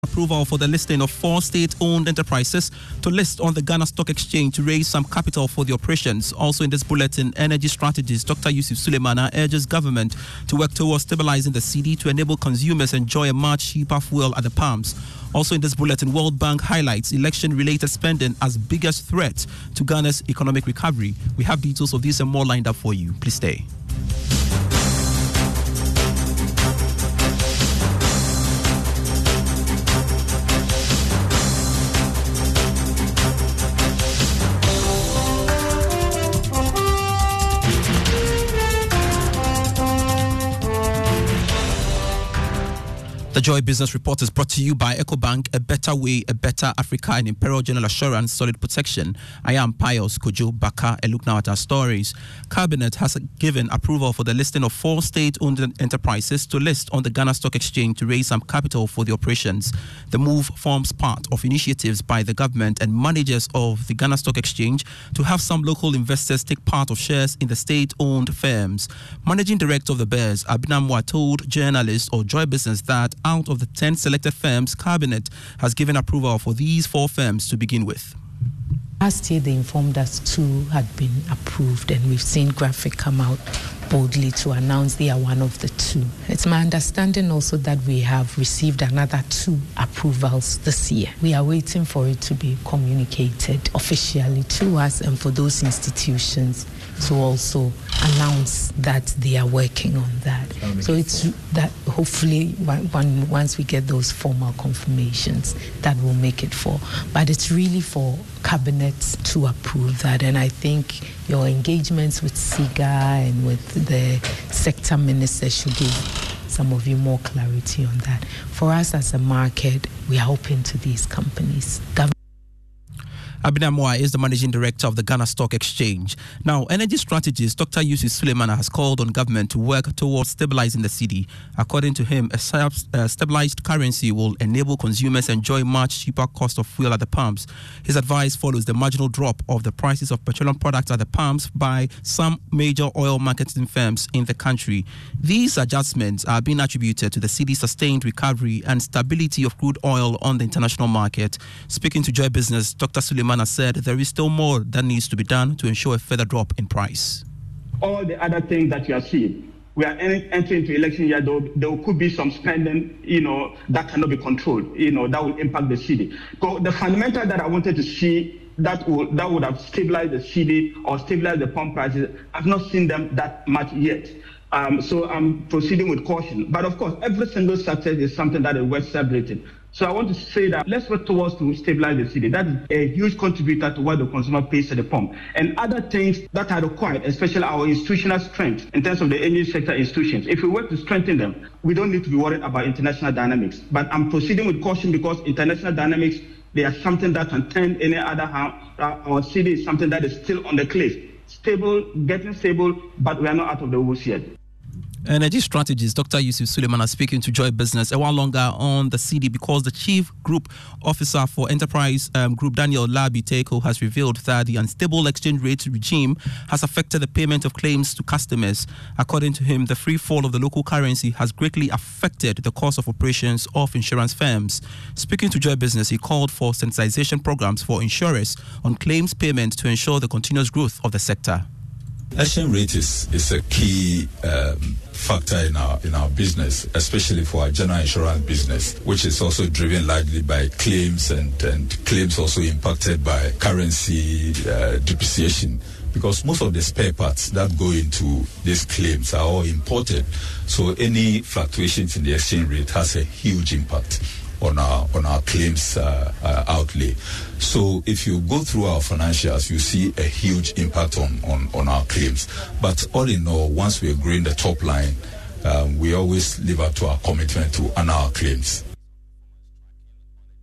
Approval for the listing of 4 state-owned enterprises to list on the Ghana Stock Exchange to raise some capital for the operations. Also in this bulletin, energy strategist Dr. Yusuf Sulemana urges government to work towards stabilizing the cedi to enable consumers enjoy a much cheaper fuel at the pumps. Also in this bulletin, World Bank highlights election-related spending as biggest threat to Ghana's economic recovery. We have details of this and more lined up for you. Please stay. The Joy Business Report is brought to you by EcoBank, a better way, a better Africa, and Imperial General Assurance, solid protection. I am Pius Kojo Baka, and look now at our stories. Cabinet has given approval for the listing of 4 state-owned enterprises to list on the Ghana Stock Exchange to raise some capital for the operations. The move forms part of initiatives by the government and managers of the Ghana Stock Exchange to have some local investors take part of shares in the state-owned firms. Managing Director of the BERS, Abinamwa, told journalists of Joy Business that out of the 10 selected firms, Cabinet has given approval for these 4 firms to begin with. Last year, they informed us 2 had been approved, and we've seen Graphic come out boldly to announce they are one of the 2. It's my understanding also that we have received another 2 approvals this year. We are waiting for it to be communicated officially to us and for those institutions to also announce that they are working on that. So it's that hopefully once we get those formal confirmations, that will make it for. But it's really for Cabinet to approve that, and I think your engagements with SIGA and with the sector ministers should give some of you more clarity on that. For us as a market, we are open to these companies. Abinamwa is the Managing Director of the Ghana Stock Exchange. Now, energy strategist Dr. Yusuf Sulemana has called on government to work towards stabilizing the cedi. According to him, a stabilized currency will enable consumers enjoy much cheaper cost of fuel at the pumps. His advice follows the marginal drop of the prices of petroleum products at the pumps by some major oil marketing firms in the country. These adjustments are being attributed to the cedi's sustained recovery and stability of crude oil on the international market. Speaking to Joy Business, Dr. Sulemana said there is still more that needs to be done to ensure a further drop in price. All the other things that you are seeing, we are entering into election year, there could be some spending, that cannot be controlled, that will impact the cedi. So the fundamental that I wanted to see that would have stabilized the cedi or stabilized the pump prices, I've not seen them that much yet. So I'm proceeding with caution. But of course, every single success is something that is worth celebrating. So I want to say that let's work towards to stabilize the cedi. That is a huge contributor to what the consumer pays at the pump. And other things that are required, especially our institutional strength in terms of the energy sector institutions. If we work to strengthen them, we don't need to be worried about international dynamics. But I'm proceeding with caution because international dynamics, they are something that can turn any other hand. Our cedi is something that is still on the cliff. Stable, getting stable, but we are not out of the woods yet. Energy strategist Dr. Yusuf Sulemana speaking to Joy Business a while longer on the cedi because the Chief Group Officer for Enterprise Group, Daniel Labiteko, has revealed that the unstable exchange rate regime has affected the payment of claims to customers. According to him, the free fall of the local currency has greatly affected the cost of operations of insurance firms. Speaking to Joy Business, he called for sensitization programs for insurers on claims payment to ensure the continuous growth of the sector. Exchange rate is a key factor in our business, especially for our general insurance business, which is also driven largely by claims and claims also impacted by currency depreciation, because most of the spare parts that go into these claims are all imported. So any fluctuations in the exchange rate has a huge impact on our claims outlay. So if you go through our financials, you see a huge impact on our claims. But all in all, once we are growing the top line, we always live up to our commitment to honor our claims.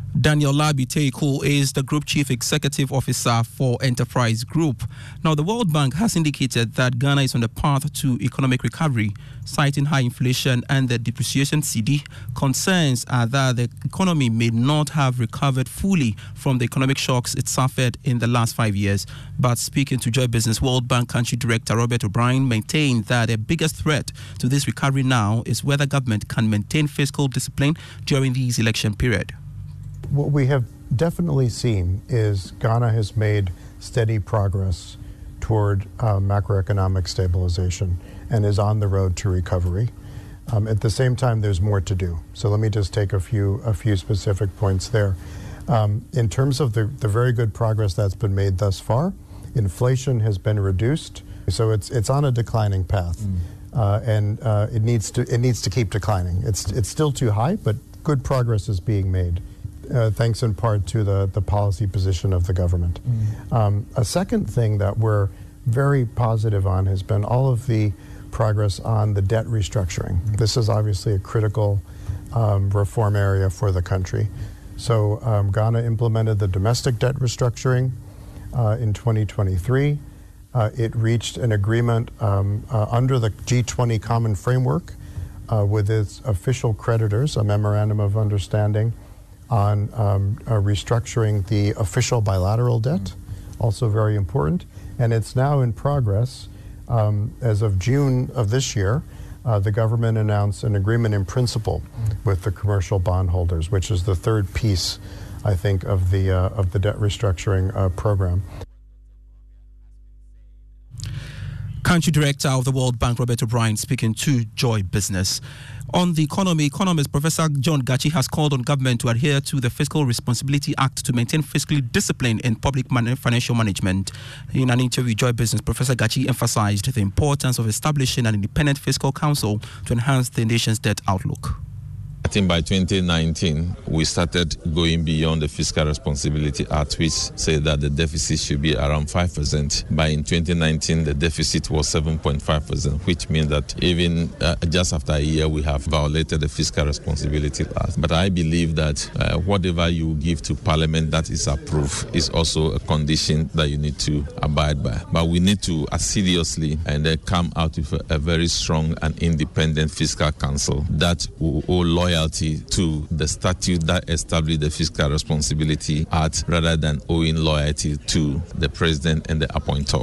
Daniel Labiteiko is the Group Chief Executive Officer for Enterprise Group. Now, the World Bank has indicated that Ghana is on the path to economic recovery, citing high inflation and the depreciation cedi. Concerns are that the economy may not have recovered fully from the economic shocks it suffered in the last 5 years. But speaking to Joy Business, World Bank Country Director Robert O'Brien maintained that the biggest threat to this recovery now is whether government can maintain fiscal discipline during this election period. What we have definitely seen is Ghana has made steady progress toward macroeconomic stabilization and is on the road to recovery. At the same time, there's more to do. So let me just take a few specific points there. In terms of the very good progress that's been made thus far, inflation has been reduced, so it's on a declining path, and it needs to keep declining. It's still too high, but good progress is being made. Thanks in part to the policy position of the government. A second thing that we're very positive on has been all of the progress on the debt restructuring. This is obviously a critical reform area for the country. So Ghana implemented the domestic debt restructuring in 2023. It reached an agreement under the G20 Common Framework with its official creditors, a memorandum of understanding on restructuring the official bilateral debt, also very important. And it's now in progress. As of June of this year, the government announced an agreement in principle with the commercial bondholders, which is the third piece, I think, of the debt restructuring program. Country Director of the World Bank, Robert O'Brien, speaking to Joy Business. On the economy, economist Professor John Gachi has called on government to adhere to the Fiscal Responsibility Act to maintain fiscal discipline in public financial management. In an interview with Joy Business, Professor Gachi emphasized the importance of establishing an independent fiscal council to enhance the nation's debt outlook. I think by 2019, we started going beyond the Fiscal Responsibility Act, which said that the deficit should be around 5%. By in 2019, the deficit was 7.5%, which means that even just after a year, we have violated the Fiscal Responsibility Act. But I believe that whatever you give to Parliament that is approved is also a condition that you need to abide by. But we need to assiduously and come out with a very strong and independent fiscal council that will owe loyalty to the statute that established the Fiscal Responsibility Act rather than owing loyalty to the president and the appointer.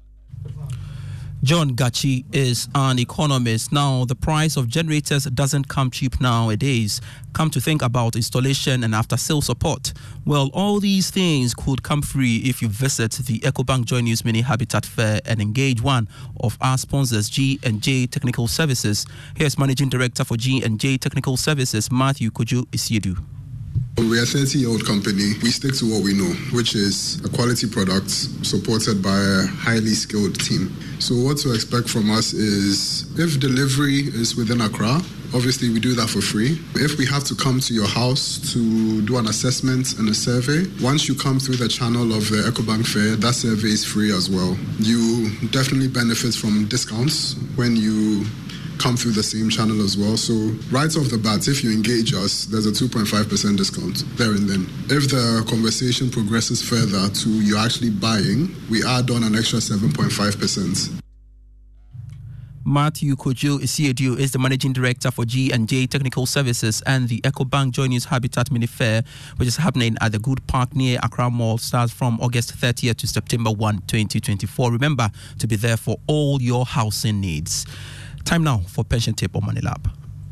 John Gachi is an economist. Now, the price of generators doesn't come cheap nowadays. Come to think about installation and after-sale support. Well, all these things could come free if you visit the EcoBank Joy News Mini Habitat Fair and engage one of our sponsors, G&J Technical Services. Here's Managing Director for G&J Technical Services, Matthew Kojo Isiedu. We're a 30-year-old company. We stick to what we know, which is a quality product supported by a highly skilled team. So what to expect from us is if delivery is within Accra, obviously we do that for free. If we have to come to your house to do an assessment and a survey, once you come through the channel of the EcoBank Fair, that survey is free as well. You definitely benefit from discounts when you come through the same channel as well. So right off the bat, if you engage us, there's a 2.5% discount there and then. If the conversation progresses further to you actually buying, we add on an extra 7.5%. Matthew Kojo Isiedu is the Managing Director for G&J Technical Services and the EcoBank Joy News Habitat Mini Fair, which is happening at the Good Park near Accra Mall, starts from August 30th to September 1, 2024. Remember to be there for all your housing needs. Time now for Pension Tip on Money Lab.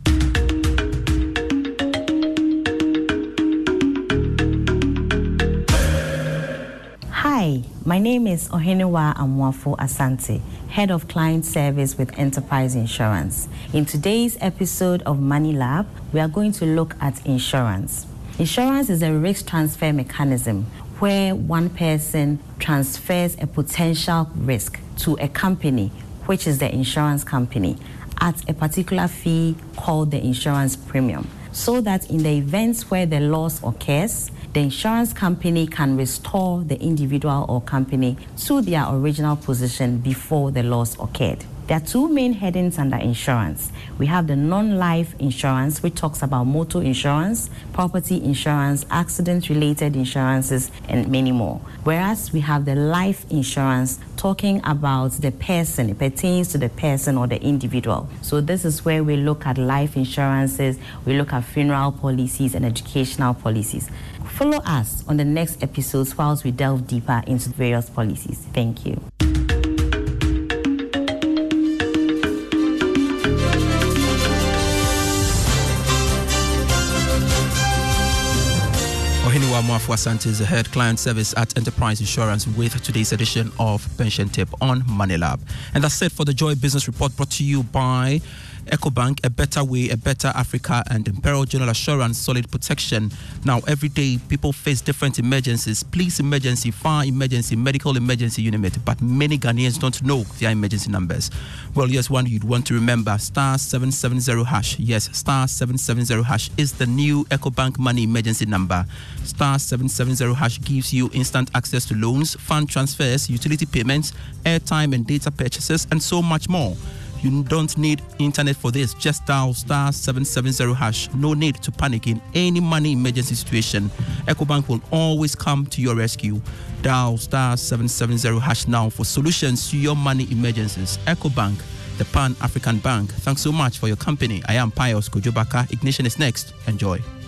Hi, my name is Ohenewa Amwafo Asante, Head of Client Service with Enterprise Insurance. In today's episode of Money Lab, we are going to look at insurance. Insurance is a risk transfer mechanism where one person transfers a potential risk to a company, which is the insurance company, at a particular fee called the insurance premium, so that in the events where the loss occurs, the insurance company can restore the individual or company to their original position before the loss occurred. There are two main headings under insurance. We have the non-life insurance, which talks about motor insurance, property insurance, accident-related insurances, and many more. Whereas we have the life insurance talking about the person. It pertains to the person or the individual. So this is where we look at life insurances, we look at funeral policies and educational policies. Follow us on the next episodes whilst we delve deeper into various policies. Thank you. Oheniwa Mwafu Asante is the head client service at Enterprise Insurance with today's edition of Pension Tip on Money Lab. And that's it for the Joy Business Report, brought to you by EcoBank, a better way, a better Africa, and Imperial General Assurance, solid protection. Now, every day, people face different emergencies. Police emergency, fire emergency, medical emergency, you name it. But many Ghanaians don't know their emergency numbers. Well, here's one you'd want to remember. Star 770 hash. Yes, star 770 hash is the new EcoBank money emergency number. Star 770 hash gives you instant access to loans, fund transfers, utility payments, airtime and data purchases, and so much more. You don't need internet for this. Just dial star 770 hash. No need to panic in any money emergency situation. EcoBank will always come to your rescue. Dial star 770 hash now for solutions to your money emergencies. EcoBank, the Pan-African Bank. Thanks so much for your company. I am Pius Kojo Baka. Ignition is next. Enjoy.